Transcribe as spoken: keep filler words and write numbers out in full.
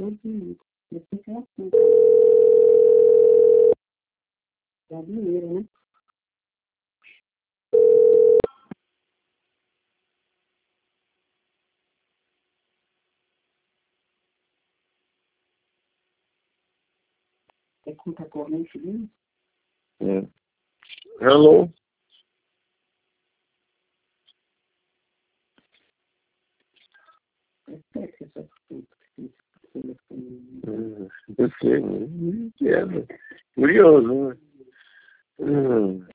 todo mundo. Depois é assim, dá dinheiro, né? Quer contar corrente dele? Yeah. Hello? Espera que essa telefone. Hum, eu sei, né? Curioso, né? Hum.